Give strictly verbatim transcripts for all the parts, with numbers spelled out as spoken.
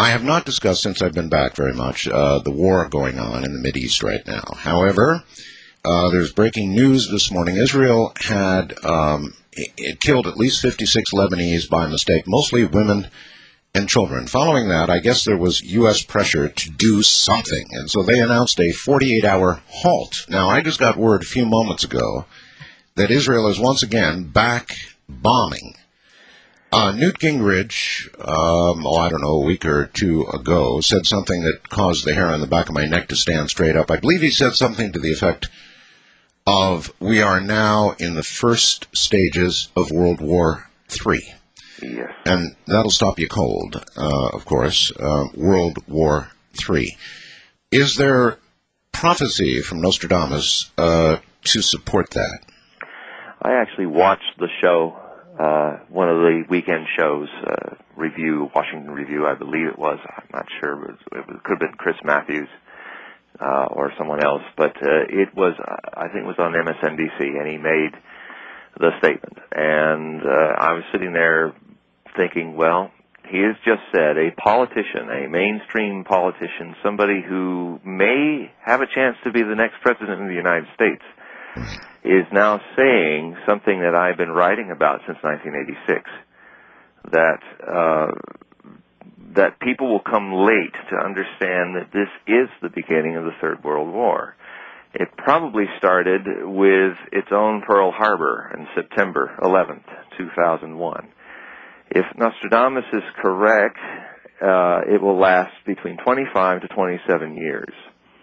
I have not discussed, since I've been back very much, uh, the war going on in the Mideast right now. However, uh, there's breaking news this morning. Israel had um, it, it killed at least fifty-six Lebanese by mistake, mostly women and children. Following that, I guess there was U S pressure to do something, and so they announced a forty-eight hour halt. Now, I just got word a few moments ago that Israel is once again back bombing. Uh, Newt Gingrich, um, oh, I don't know, a week or two ago, said something that caused the hair on the back of my neck to stand straight up. I believe he said something to the effect of, we are now in the first stages of World War Three. Yes. And that'll stop you cold, uh, of course, uh, World War Three. Is there prophecy from Nostradamus uh, to support that? I actually watched the show, uh, one of the weekend shows, uh, Review, Washington Review, I believe it was. I'm not sure. It, was, it could have been Chris Matthews uh, or someone else. But uh, it was, I think it was on M S N B C, and he made the statement. And uh, I was sitting there thinking, well, he has just said a politician, a mainstream politician, somebody who may have a chance to be the next president of the United States, is now saying something that I've been writing about since nineteen eighty-six, that uh, that people will come late to understand that this is the beginning of the Third World War. It probably started with its own Pearl Harbor on September eleventh, two thousand one. If Nostradamus is correct, uh, it will last between twenty-five to twenty-seven years.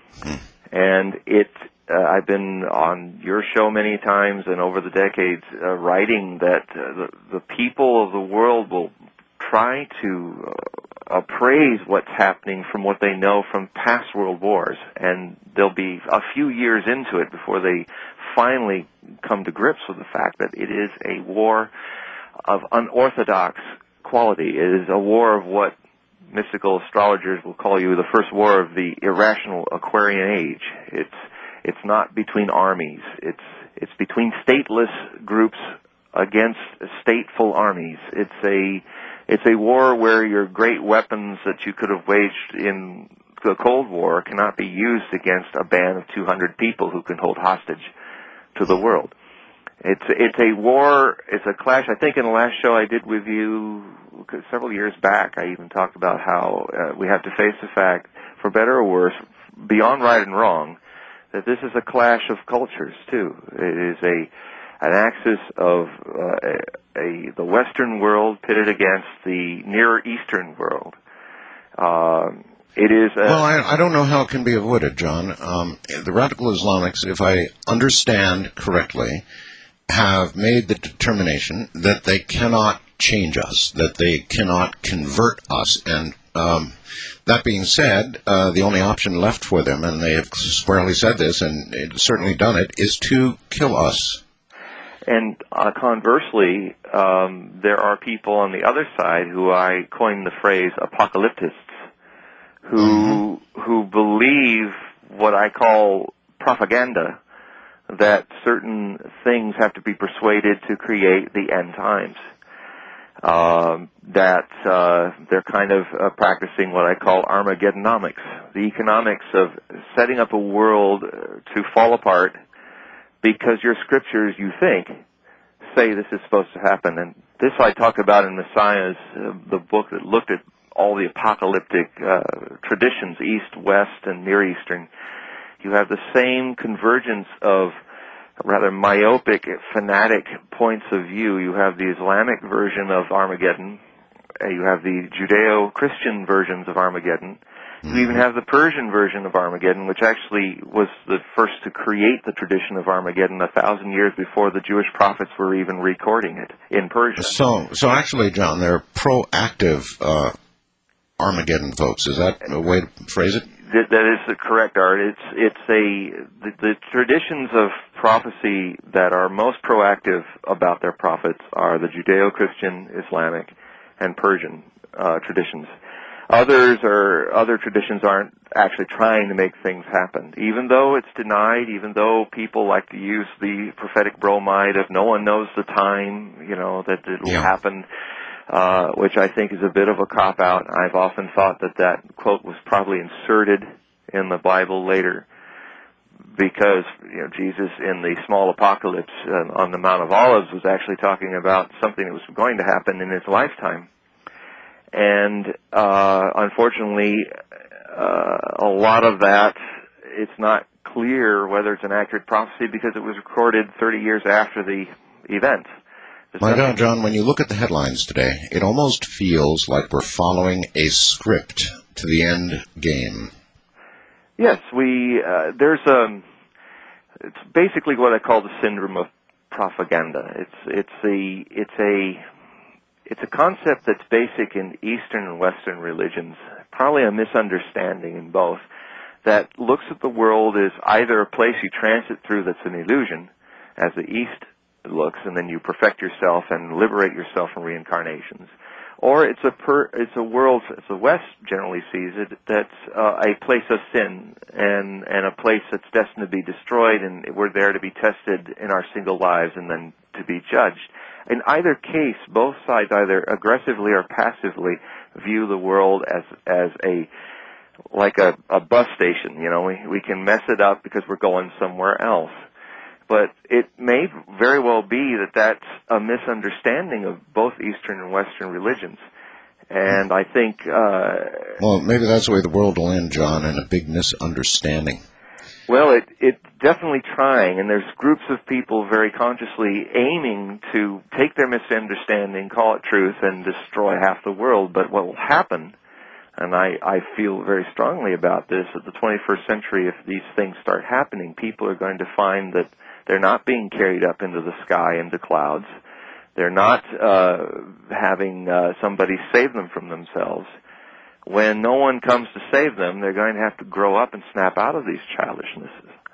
And it, uh, I've been on your show many times and over the decades uh, writing that uh, the, the people of the world will try to uh, appraise what's happening from what they know from past world wars. And they'll be a few years into it before they finally come to grips with the fact that it is a war of unorthodox quality. It is a war of what mystical astrologers will call you the first war of the irrational Aquarian age. It's it's not between armies. It's it's between stateless groups against stateful armies. It's a it's a war where your great weapons that you could have waged in the Cold War cannot be used against a band of two hundred people who can hold hostage to the world. It's it's a war. It's a clash. I think in the last show I did with you several years back, I even talked about how uh, we have to face the fact, for better or worse, beyond right and wrong, that this is a clash of cultures too. It is a an axis of uh, a, a the Western world pitted against the Near Eastern world. Um, it is. A, well, I, I don't know how it can be avoided, John. Um, the radical Islamics, if I understand correctly, have made the determination that they cannot change us, that they cannot convert us. And um, that being said, uh, the only option left for them, and they have squarely said this, and it's certainly done it, is to kill us. And uh, conversely, um, there are people on the other side who I coined the phrase apocalyptists, who mm-hmm. who believe what I call propaganda, that certain things have to be persuaded to create the end times. Um, that uh, they're kind of uh, practicing what I call Armageddonomics, the economics of setting up a world to fall apart because your scriptures, you think, say this is supposed to happen. And this I talk about in Messiah's, uh, the book that looked at all the apocalyptic uh, traditions, East, West, and Near Eastern. You have the same convergence of rather myopic, fanatic points of view. You have the Islamic version of Armageddon. Uh, you have the Judeo-Christian versions of Armageddon. You even have the Persian version of Armageddon, which actually was the first to create the tradition of Armageddon a thousand years before the Jewish prophets were even recording it in Persia. So, so actually, John, they're proactive uh, Armageddon folks. Is that a way to phrase it? That, that is the correct art. It's it's a the, the traditions of prophecy that are most proactive about their prophets are the Judeo-Christian, Islamic, and Persian uh, traditions. Others are other traditions aren't actually trying to make things happen, even though it's denied. Even though people like to use the prophetic bromide of no one knows the time, you know, that it will yeah. happen. uh, which I think is a bit of a cop-out. I've often thought that that quote was probably inserted in the Bible later, because you know Jesus in the small apocalypse uh, on the Mount of Olives was actually talking about something that was going to happen in his lifetime. And uh, unfortunately, uh, a lot of that, it's not clear whether it's an accurate prophecy because it was recorded thirty years after the event. There's My nothing- God, John, when you look at the headlines today, it almost feels like we're following a script to the end game. Yes, we, uh, there's a, it's basically what I call the syndrome of propaganda. It's, it's a, it's a, it's a concept that's basic in Eastern and Western religions, probably a misunderstanding in both, that looks at the world as either a place you transit through that's an illusion, as the East looks, and then you perfect yourself and liberate yourself from reincarnations, or it's a per, it's a world, as the West generally sees it, that's uh, a place of sin and and a place that's destined to be destroyed, and we're there to be tested in our single lives and then to be judged. In either case, both sides either aggressively or passively view the world as as a like a, a bus station. You know, we we can mess it up because we're going somewhere else. But it may very well be that that's a misunderstanding of both Eastern and Western religions. And I think... Uh, well, maybe that's the way the world will end, John, in a big misunderstanding. Well, it, it's definitely trying, and there's groups of people very consciously aiming to take their misunderstanding, call it truth, and destroy half the world. But what will happen, and I, I feel very strongly about this, at the twenty-first century, if these things start happening, people are going to find that they're not being carried up into the sky, into clouds. They're not uh, having uh, somebody save them from themselves. When no one comes to save them, they're going to have to grow up and snap out of these childishnesses.